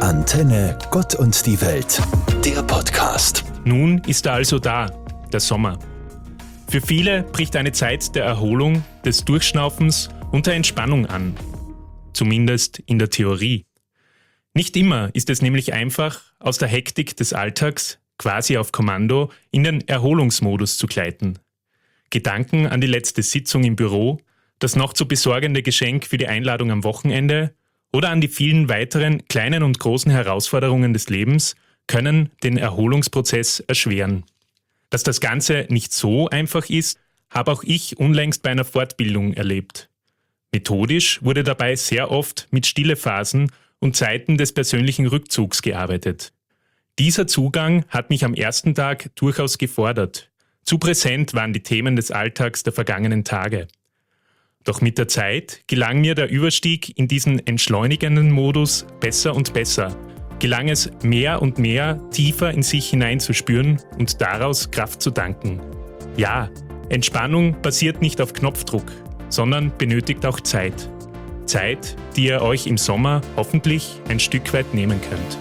Antenne Gott und die Welt, der Podcast. Nun ist er also da, der Sommer. Für viele bricht eine Zeit der Erholung, des Durchschnaufens und der Entspannung an. Zumindest in der Theorie. Nicht immer ist es nämlich einfach, aus der Hektik des Alltags, quasi auf Kommando, in den Erholungsmodus zu gleiten. Gedanken an die letzte Sitzung im Büro, das noch zu besorgende Geschenk für die Einladung am Wochenende oder an die vielen weiteren kleinen und großen Herausforderungen des Lebens können den Erholungsprozess erschweren. Dass das Ganze nicht so einfach ist, habe auch ich unlängst bei einer Fortbildung erlebt. Methodisch wurde dabei sehr oft mit Stillephasen und Zeiten des persönlichen Rückzugs gearbeitet. Dieser Zugang hat mich am ersten Tag durchaus gefordert. Zu präsent waren die Themen des Alltags der vergangenen Tage. Doch mit der Zeit gelang mir der Überstieg in diesen entschleunigenden Modus besser und besser. Gelang es mehr und mehr tiefer in sich hineinzuspüren und daraus Kraft zu danken. Ja, Entspannung basiert nicht auf Knopfdruck, sondern benötigt auch Zeit. Zeit, die ihr euch im Sommer hoffentlich ein Stück weit nehmen könnt.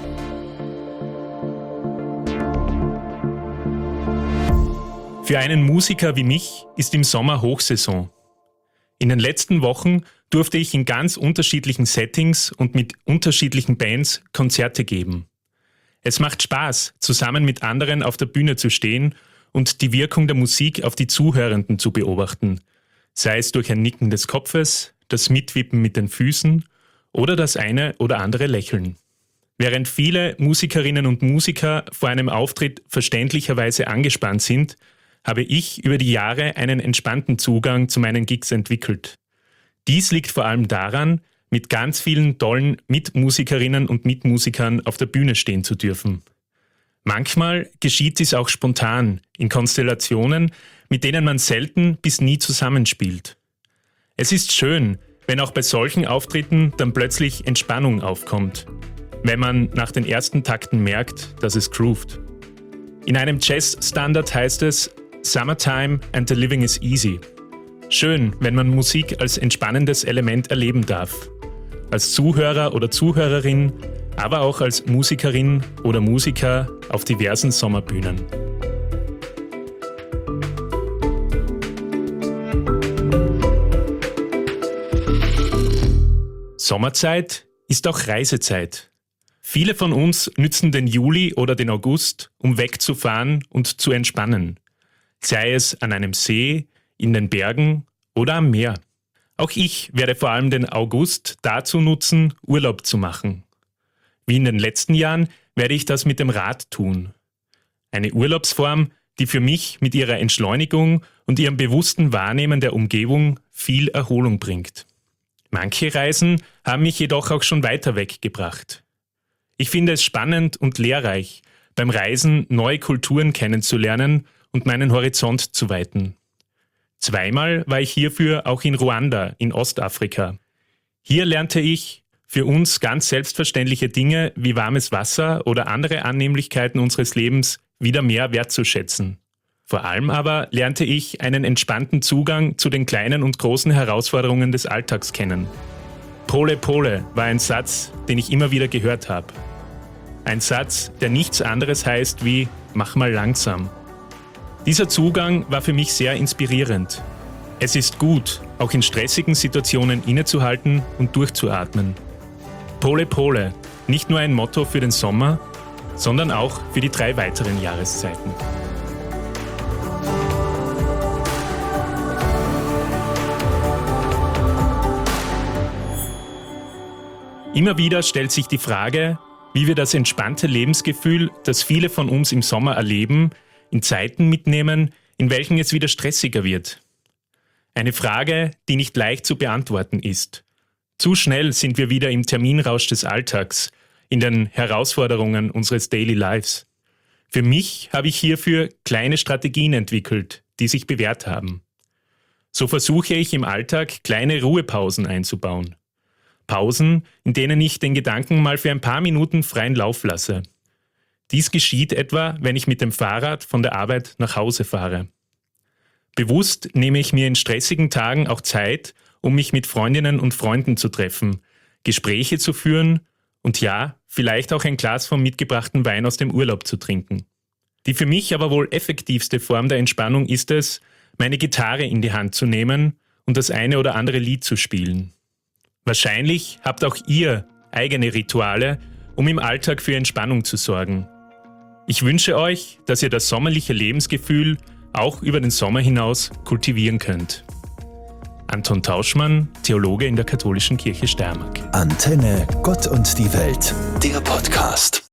Für einen Musiker wie mich ist im Sommer Hochsaison. In den letzten Wochen durfte ich in ganz unterschiedlichen Settings und mit unterschiedlichen Bands Konzerte geben. Es macht Spaß, zusammen mit anderen auf der Bühne zu stehen und die Wirkung der Musik auf die Zuhörenden zu beobachten, sei es durch ein Nicken des Kopfes, das Mitwippen mit den Füßen oder das eine oder andere Lächeln. Während viele Musikerinnen und Musiker vor einem Auftritt verständlicherweise angespannt sind, habe ich über die Jahre einen entspannten Zugang zu meinen Gigs entwickelt. Dies liegt vor allem daran, mit ganz vielen tollen Mitmusikerinnen und Mitmusikern auf der Bühne stehen zu dürfen. Manchmal geschieht dies auch spontan, in Konstellationen, mit denen man selten bis nie zusammenspielt. Es ist schön, wenn auch bei solchen Auftritten dann plötzlich Entspannung aufkommt, wenn man nach den ersten Takten merkt, dass es groovt. In einem Jazz-Standard heißt es Summertime and the living is easy. Schön, wenn man Musik als entspannendes Element erleben darf. Als Zuhörer oder Zuhörerin, aber auch als Musikerin oder Musiker auf diversen Sommerbühnen. Sommerzeit ist auch Reisezeit. Viele von uns nützen den Juli oder den August, um wegzufahren und zu entspannen. Sei es an einem See, in den Bergen oder am Meer. Auch ich werde vor allem den August dazu nutzen, Urlaub zu machen. Wie in den letzten Jahren werde ich das mit dem Rad tun. Eine Urlaubsform, die für mich mit ihrer Entschleunigung und ihrem bewussten Wahrnehmen der Umgebung viel Erholung bringt. Manche Reisen haben mich jedoch auch schon weiter weggebracht. Ich finde es spannend und lehrreich, beim Reisen neue Kulturen kennenzulernen und meinen Horizont zu weiten. Zweimal war ich hierfür auch in Ruanda in Ostafrika. Hier lernte ich für uns ganz selbstverständliche Dinge wie warmes Wasser oder andere Annehmlichkeiten unseres Lebens wieder mehr wertzuschätzen. Vor allem aber lernte ich einen entspannten Zugang zu den kleinen und großen Herausforderungen des Alltags kennen. Pole Pole war ein Satz, den ich immer wieder gehört habe. Ein Satz, der nichts anderes heißt wie mach mal langsam. Dieser Zugang war für mich sehr inspirierend. Es ist gut, auch in stressigen Situationen innezuhalten und durchzuatmen. Pole Pole, nicht nur ein Motto für den Sommer, sondern auch für die 3 weiteren Jahreszeiten. Immer wieder stellt sich die Frage, wie wir das entspannte Lebensgefühl, das viele von uns im Sommer erleben, in Zeiten mitnehmen, in welchen es wieder stressiger wird. Eine Frage, die nicht leicht zu beantworten ist. Zu schnell sind wir wieder im Terminrausch des Alltags, in den Herausforderungen unseres Daily Lives. Für mich habe ich hierfür kleine Strategien entwickelt, die sich bewährt haben. So versuche ich im Alltag kleine Ruhepausen einzubauen. Pausen, in denen ich den Gedanken mal für ein paar Minuten freien Lauf lasse. Dies geschieht etwa, wenn ich mit dem Fahrrad von der Arbeit nach Hause fahre. Bewusst nehme ich mir in stressigen Tagen auch Zeit, um mich mit Freundinnen und Freunden zu treffen, Gespräche zu führen Und ja, vielleicht auch ein Glas vom mitgebrachten Wein aus dem Urlaub zu trinken. Die für mich aber wohl effektivste Form der Entspannung ist es, meine Gitarre in die Hand zu nehmen und das eine oder andere Lied zu spielen. Wahrscheinlich habt auch ihr eigene Rituale, um im Alltag für Entspannung zu sorgen. Ich wünsche euch, dass ihr das sommerliche Lebensgefühl auch über den Sommer hinaus kultivieren könnt. Anton Tauschmann, Theologe in der Katholischen Kirche Steiermark. Antenne Gott und die Welt, der Podcast.